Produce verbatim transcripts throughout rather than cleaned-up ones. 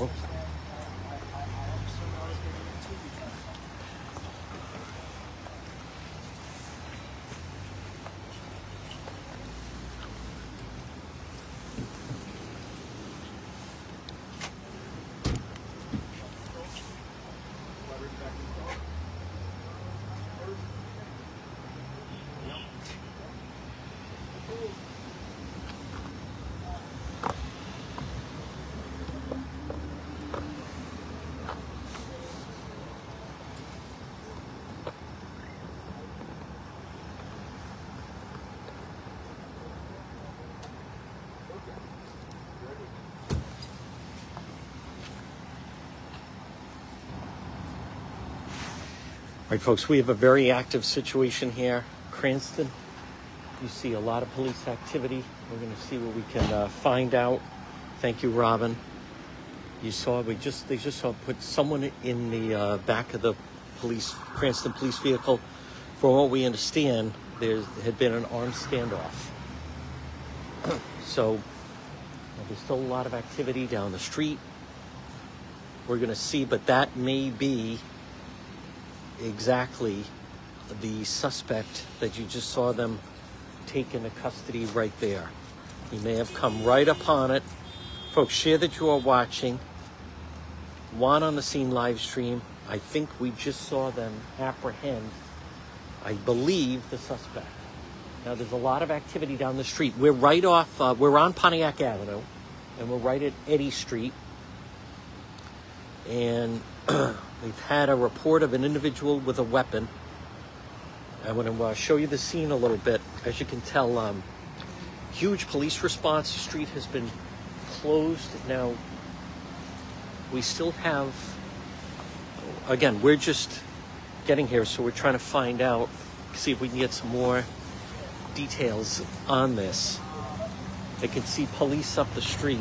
Whoops. All right, folks, we have a very active situation here. Cranston, you see a lot of police activity. We're going to see what we can uh, find out. Thank you, Robin. You saw, we just, they just saw put someone in the uh, back of the police, Cranston police vehicle. From what we understand, there had been an armed standoff. So well, there's still a lot of activity down the street. We're going to see, but that may be exactly the suspect that you just saw them take into custody right there. He may have come right upon it. Folks, share that you are watching. Juan on the Scene live stream. I think we just saw them apprehend, I believe, the suspect. Now, there's a lot of activity down the street. We're right off, uh, we're on Pontiac Avenue, and we're right at Eddy Street. And we've had a report of an individual with a weapon. I want to uh, show you the scene a little bit. As you can tell, um, huge police response. The street has been closed. Now, we still have, again, we're just getting here, so we're trying to find out, see if we can get some more details on this. I can see police up the street.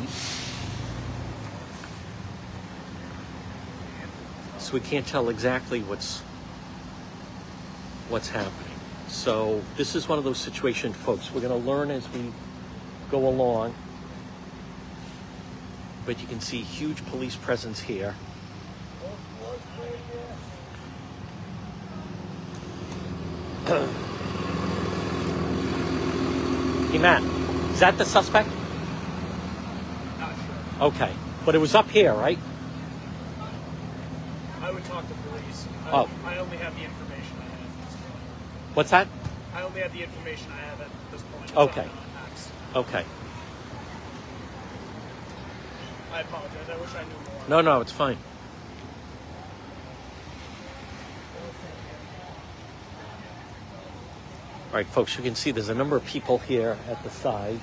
So we can't tell exactly what's what's happening. So this is one of those situations, folks. We're going to learn as we go along. But you can see huge police presence here. Hey, Matt, is that the suspect? Not sure. Okay, but it was up here, right? I would talk to police. I, Oh. I only have the information I have at this point. What's that? I only have the information I have at this point. It's Okay. not on X. Okay. I apologize. I wish I knew more. No, no, it's fine. All right, folks, you can see there's a number of people here at the side.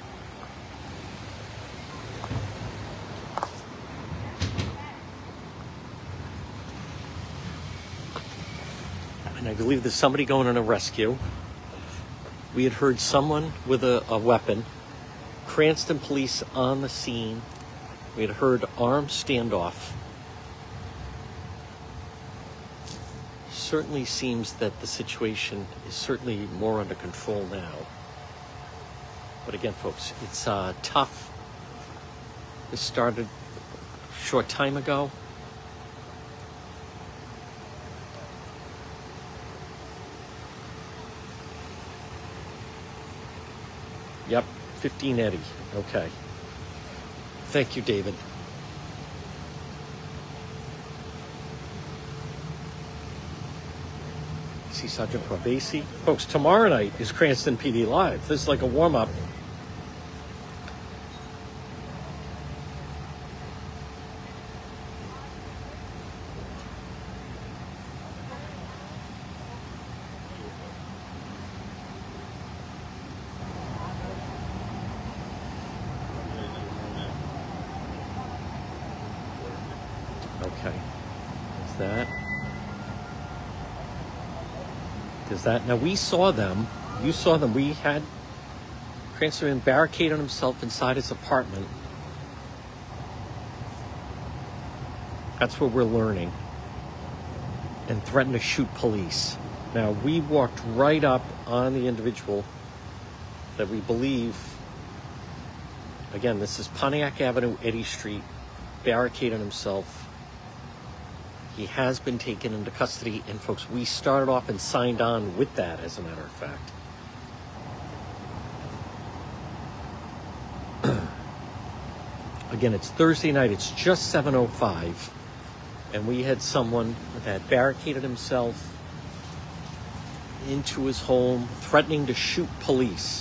And I believe there's somebody going on a rescue. We had heard someone with a, a weapon. Cranston police on the scene. We had heard armed standoff. Certainly seems that the situation is certainly more under control now. But again, folks, it's uh, tough. This started a short time ago. Yep, fifteen Eddy. Okay. Thank you, David. See Sergeant Provasi. Folks, tomorrow night is Cranston P D Live. This is like a warm-up. Okay. Is that? Is that? Now, we saw them. You saw them. We had Cranston barricaded himself inside his apartment. That's what we're learning. And threatened to shoot police. Now, we walked right up on the individual that we believe, again, this is Pontiac Avenue, Eddy Street. barricaded himself. He has been taken into custody, and folks, we started off and signed on with that, as a matter of fact. Again, it's Thursday night, it's just seven oh five, and we had someone that barricaded himself into his home, threatening to shoot police.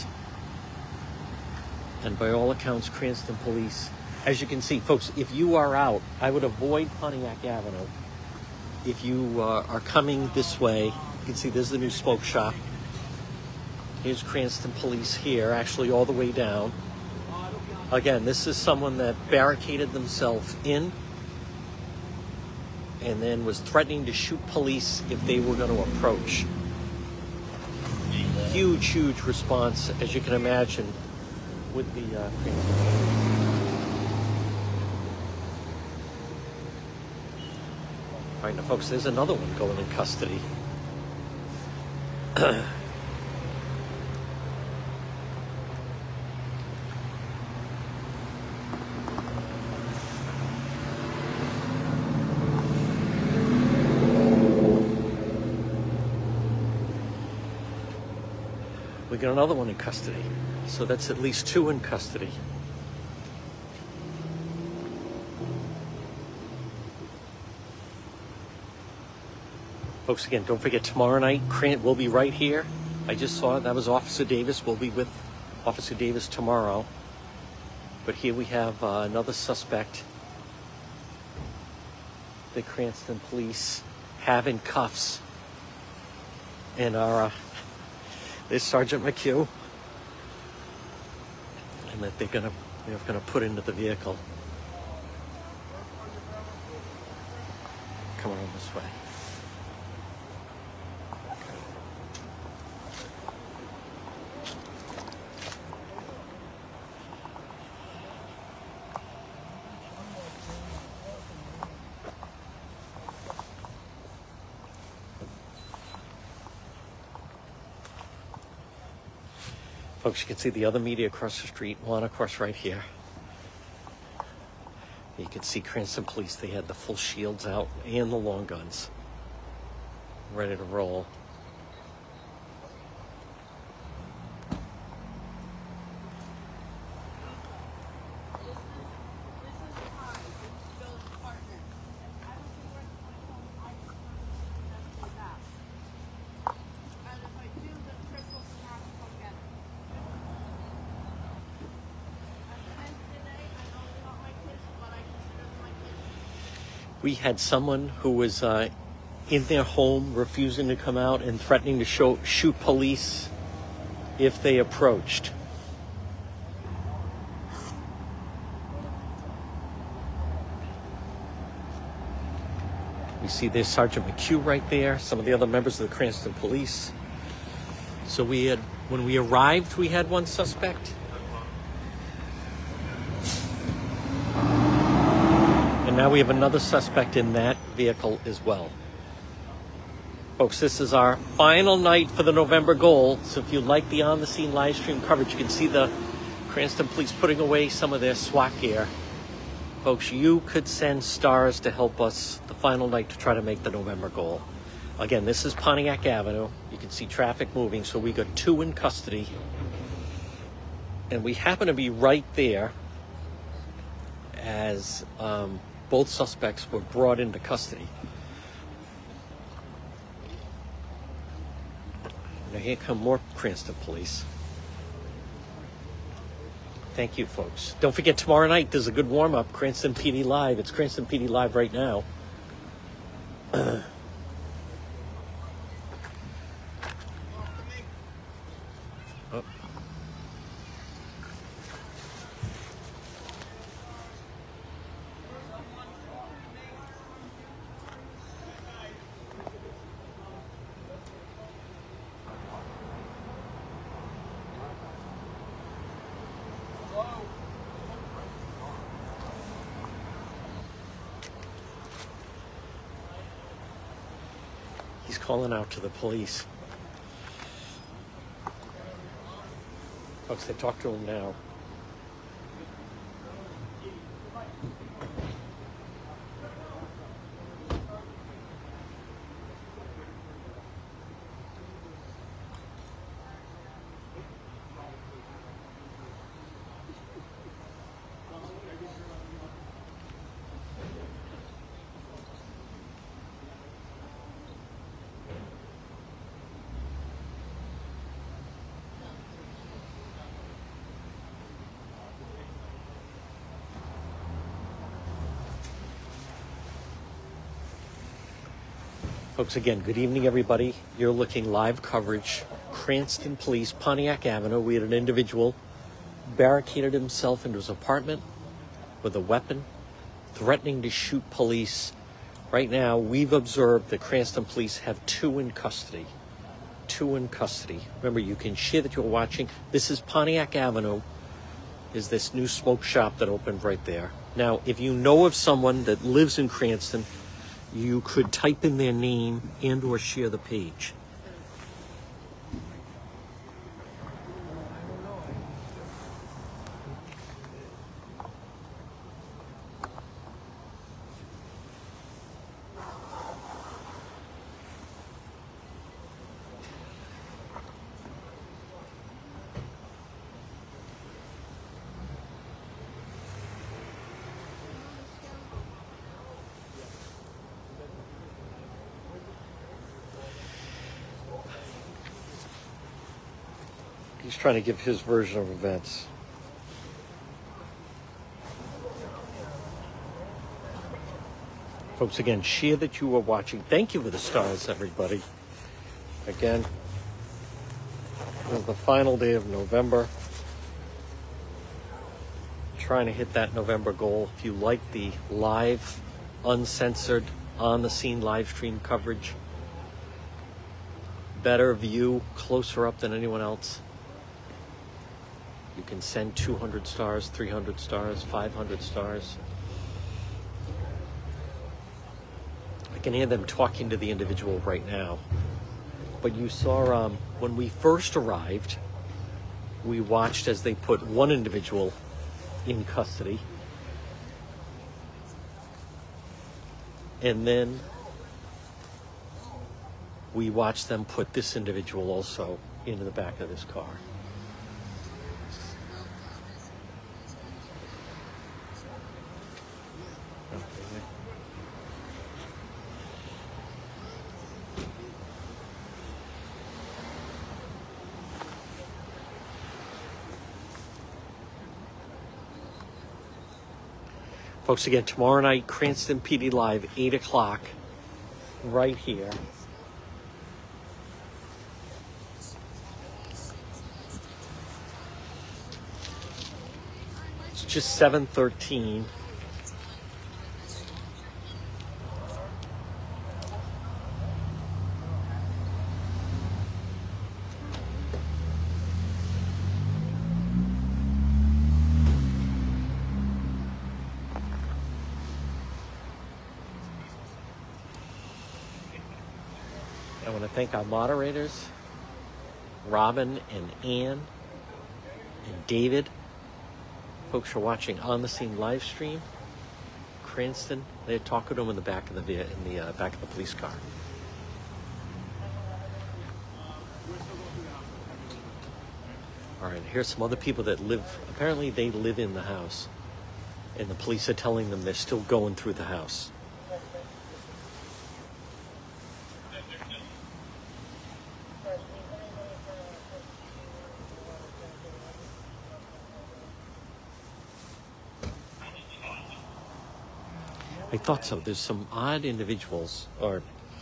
And by all accounts, Cranston police, as you can see, folks, if you are out, I would avoid Pontiac Avenue. If you uh, are coming this way, you can see there's the new smoke shop. Here's Cranston police here, actually all the way down. Again, this is someone that barricaded themselves in and then was threatening to shoot police if they were going to approach. Huge, huge response, as you can imagine, with the uh, Cranston. All right, now, folks, there's another one going in custody. We got another one in custody. So that's at least two in custody. Folks, again, don't forget tomorrow night, Crant will be right here. I just saw it. That was Officer Davis. We'll be with Officer Davis tomorrow. But here we have uh, another suspect the Cranston police have in cuffs. And our, uh, there's Sergeant McHugh. And that they're gonna, they're gonna put into the vehicle. Come on this way. Folks, you can see the other media across the street, one of course right here. You can see Cranston police, they had the full shields out and the long guns ready to roll. We had someone who was uh, in their home refusing to come out and threatening to show, shoot police if they approached. We see there's Sergeant McHugh right there, some of the other members of the Cranston police. So we had, when we arrived, we had one suspect. Now we have another suspect in that vehicle as well. Folks, this is our final night for the November goal. So if you like the on-the-scene live stream coverage, you can see the Cranston police putting away some of their SWAT gear. Folks, you could send stars to help us the final night to try to make the November goal. Again, this is Pontiac Avenue. You can see traffic moving. So we got two in custody. And we happen to be right there as... Um, both suspects were brought into custody. Now here come more Cranston police. Thank you, folks. Don't forget, tomorrow night there's a good warm-up, Cranston P D Live. It's Cranston P D Live right now. Uh, oh. He's calling out to the police. Folks, they talk to him now. Folks, again, good evening, everybody. You're looking live coverage. Cranston Police, Pontiac Avenue. We had an individual barricaded himself into his apartment with a weapon, threatening to shoot police. Right now, we've observed that Cranston Police have two in custody. Two in custody. Remember, you can share that you're watching. This is Pontiac Avenue, is this new smoke shop that opened right there. Now, if you know of someone that lives in Cranston, you could type in their name and or share the page. He's trying to give his version of events. Folks, again, share that you are watching. Thank you for the stars, everybody. Again, this is the final day of November. Trying to hit that November goal. If you like the live, uncensored, on-the-scene live stream coverage, better view, closer up than anyone else, you can send two hundred stars, three hundred stars, five hundred stars. I can hear them talking to the individual right now. But you saw um, when we first arrived, we watched as they put one individual in custody. And then we watched them put this individual also into the back of this car. Folks, again, tomorrow night, Cranston P D Live, eight o'clock, right here. It's just seven thirteen. I want to thank our moderators, Robin and Ann and David. Folks are watching on the scene live stream. Cranston, they're talking to him in the back of the in the uh, back of the police car. All right, here's some other people that live. Apparently, they live in the house, and the police are telling them they're still going through the house. I thought so. There's some odd individuals, or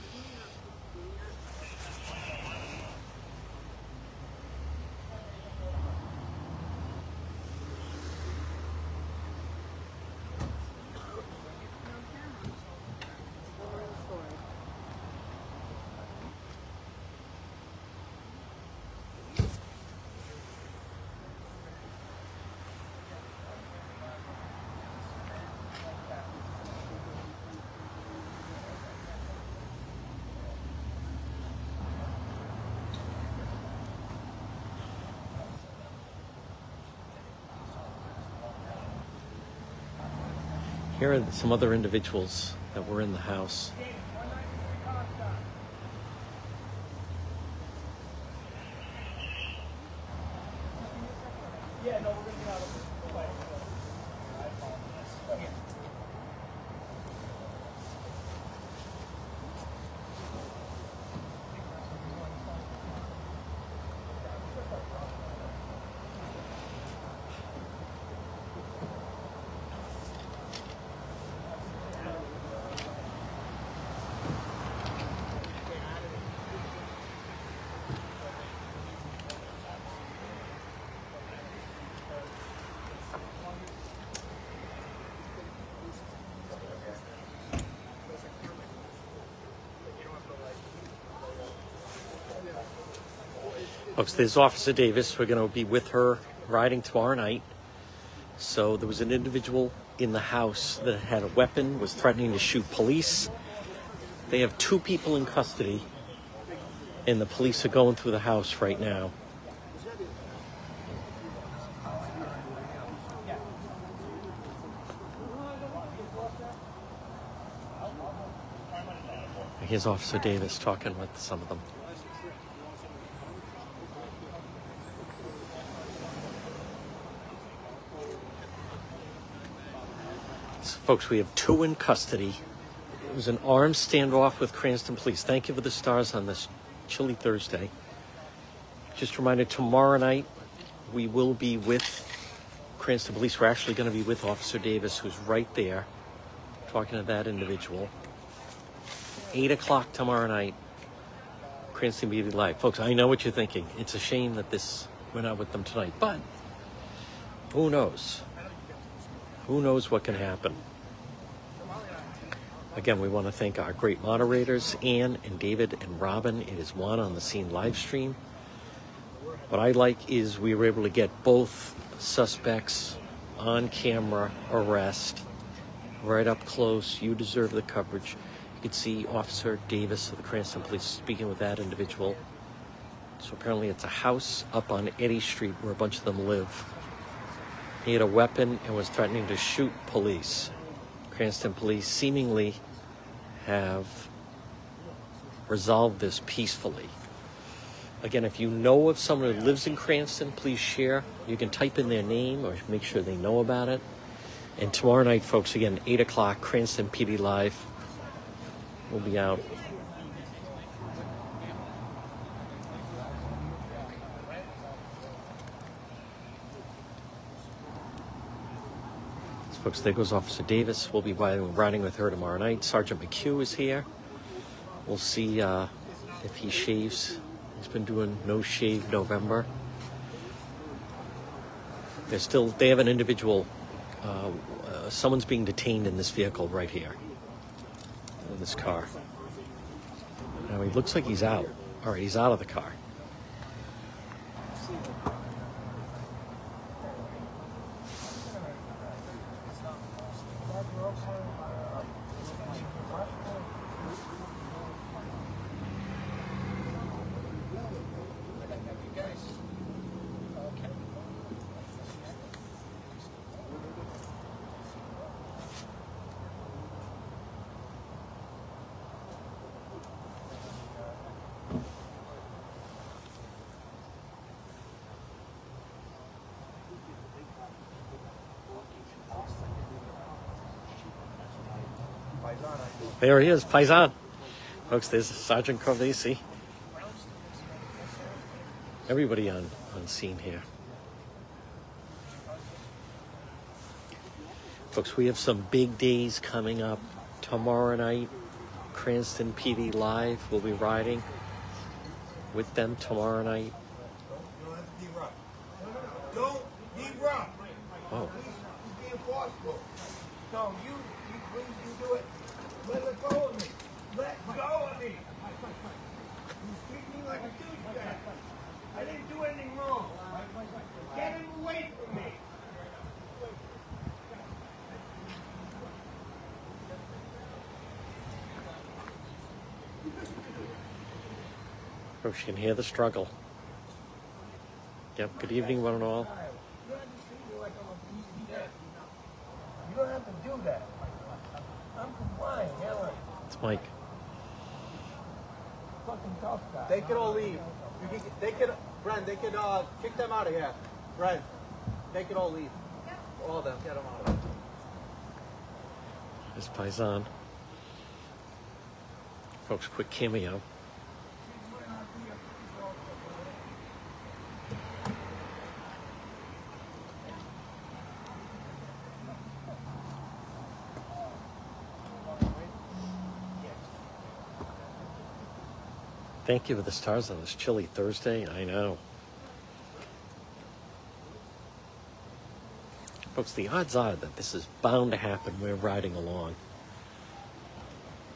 here are some other individuals that were in the house. Yeah, no, we're going to get out of the fight. I apologize. Folks, there's Officer Davis. We're going to be with her riding tomorrow night. So there was an individual in the house that had a weapon, was threatening to shoot police. They have two people in custody, and the police are going through the house right now. Here's Officer Davis talking with some of them. So, folks, we have two in custody. It was an armed standoff with Cranston Police. Thank you for the stars on this chilly Thursday. Just a reminder, tomorrow night we will be with Cranston Police. We're actually going to be with Officer Davis, who's right there, talking to that individual. eight o'clock tomorrow night, Cranston P D Live. Folks, I know what you're thinking. It's a shame that this went out with them tonight, but who knows? Who knows what can happen? Again, we want to thank our great moderators, Ann and David and Robin. It is Juan on the Scene live stream. What I like is we were able to get both suspects on camera arrest right up close. You deserve the coverage. You could see Officer Davis of the Cranston Police speaking with that individual. So apparently it's a house up on Eddy Street where a bunch of them live. He had a weapon and was threatening to shoot police. Cranston Police seemingly have resolved this peacefully. Again, if you know of someone who lives in Cranston, please share. You can type in their name or make sure they know about it. And tomorrow night, folks, again, eight o'clock, Cranston P D Live. We'll be out. So, folks, there goes Officer Davis. We'll be riding with her tomorrow night. Sergeant McHugh is here. We'll see uh, if he shaves. He's been doing no shave November. They're still, they have an individual, uh, uh, someone's being detained in this vehicle right here. In this car. Now he looks like he's out. All right, he's out of the car. There he is, Paisan. Folks, there's Sergeant Corvesi. Everybody on, on scene here. Folks, we have some big days coming up. Tomorrow night, Cranston P D Live. We'll be riding with them tomorrow night. Don't have to be rough. Don't be rough. Oh. Please be impossible. No, you, you, please, you do it. Let go of me. Let go of me. You treat me like a douchebag. I didn't do anything wrong. Get him away from me. Folks, you can hear the struggle. Yep, good evening, one and all. You don't have to treat me like I'm a piece of shit. You don't have to do that. I'm complying, Helen. It's Mike. Fucking tough guy. They could all leave. You can, they could, Brent, they could uh, kick them out of here. Brent, they could all leave. All of them, get them out of here. There's Paisan. Folks, quick cameo. Thank you for the stars on this chilly Thursday. I know. Folks, the odds are that this is bound to happen. We're riding along.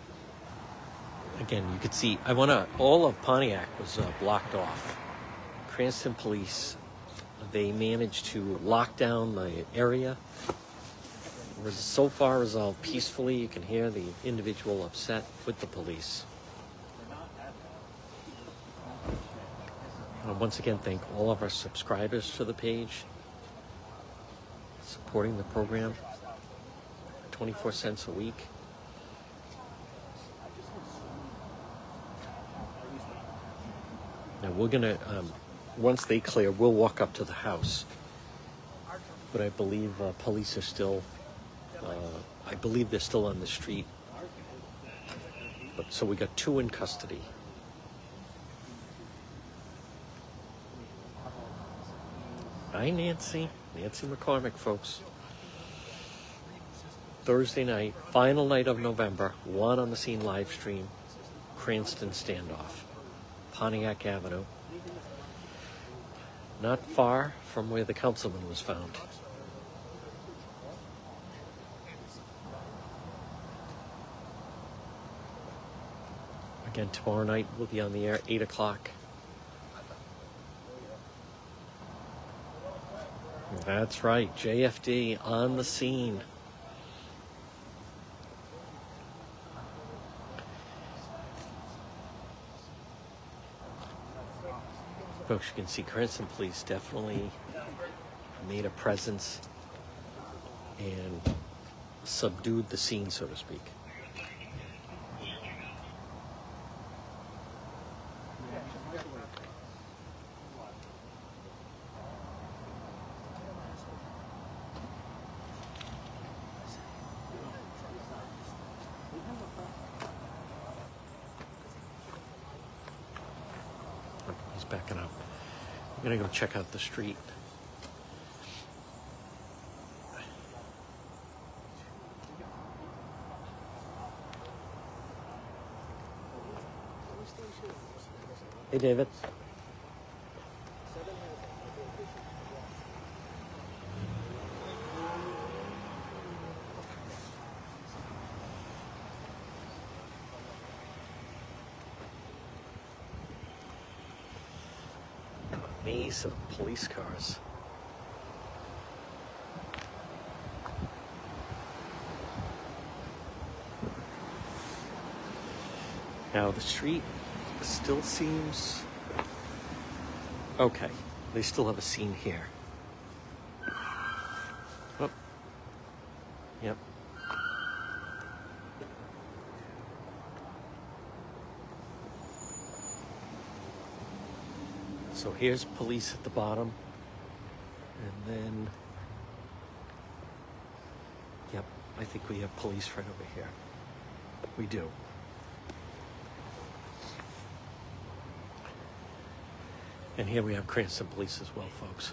Again, you could see, I want to, all of Pontiac was uh, blocked off. Cranston Police, they managed to lock down the area. It was so far resolved peacefully. You can hear the individual upset with the police. And once again, thank all of our subscribers to the page, supporting the program, twenty-four cents a week. Now we're gonna, um, once they clear, we'll walk up to the house. But I believe uh, police are still, uh, I believe they're still on the street. But, so we got two in custody. Hi, Nancy. Nancy McCormick, folks. Thursday night, final night of November, one on the scene live stream, Cranston standoff, Pontiac Avenue. Not far from where the councilman was found. Again, tomorrow night we'll be on the air, eight o'clock. That's right, J F D on the scene. Folks, you can see Cranston Police definitely made a presence and subdued the scene, so to speak. He's backing up. I'm gonna go check out the street. Hey, David. Maze of police cars. Now the street still seems okay. They still have a scene here. Oh. Yep. So here's police at the bottom. And then, yep, I think we have police right over here. We do. And here we have Cranston Police as well, folks.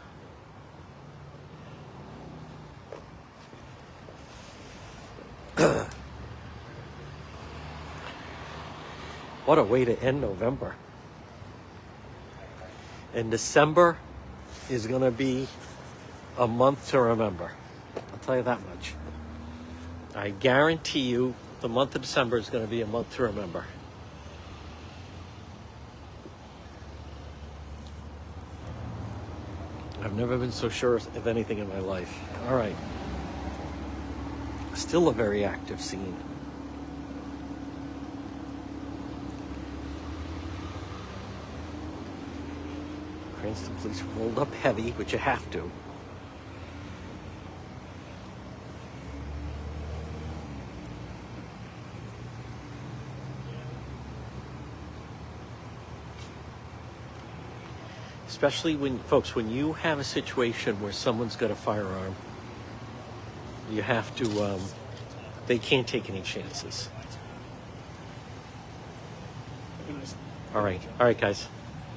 What a way to end November. And December is going to be a month to remember. I'll tell you that much. I guarantee you the month of December is going to be a month to remember. I've never been so sure of anything in my life. All right. Still a very active scene. Cranston Police rolled up heavy, which you have to. Especially when, folks, when you have a situation where someone's got a firearm, you have to, um, they can't take any chances. All right. All right, guys.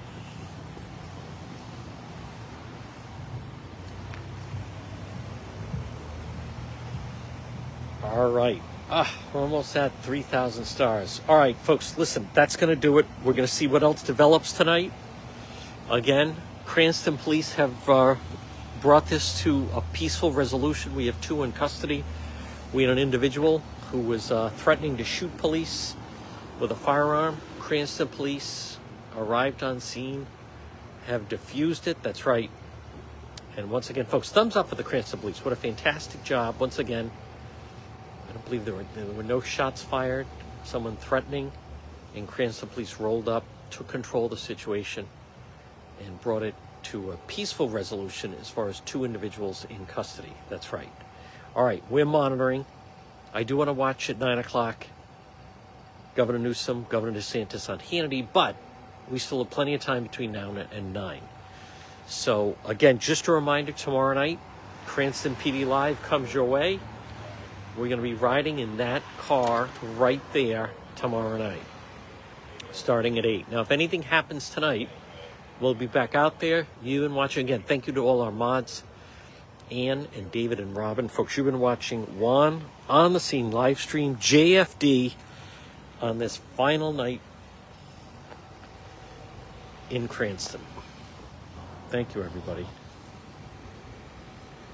All right. Ah, we're almost at three thousand stars. All right, folks, listen, that's going to do it. We're going to see what else develops tonight. Again, Cranston Police have uh, brought this to a peaceful resolution. We have two in custody. We had an individual who was uh, threatening to shoot police with a firearm. Cranston Police arrived on scene, have diffused it. That's right. And once again, folks, thumbs up for the Cranston Police. What a fantastic job. Once again, I don't believe there were, there were no shots fired. Someone threatening, and Cranston Police rolled up, took control of the situation, and brought it to a peaceful resolution as far as two individuals in custody. That's right. All right, we're monitoring. I do want to watch at nine o'clock Governor Newsom, Governor DeSantis on Hannity, but we still have plenty of time between now and nine. So, again, just a reminder, tomorrow night, Cranston P D Live comes your way. We're going to be riding in that car right there tomorrow night, starting at eight. Now, if anything happens tonight, we'll be back out there, you and watching. Again, thank you to all our mods, Ann and David and Robin. Folks, you've been watching Juan on the Scene live stream, J F D, on this final night in Cranston. Thank you, everybody.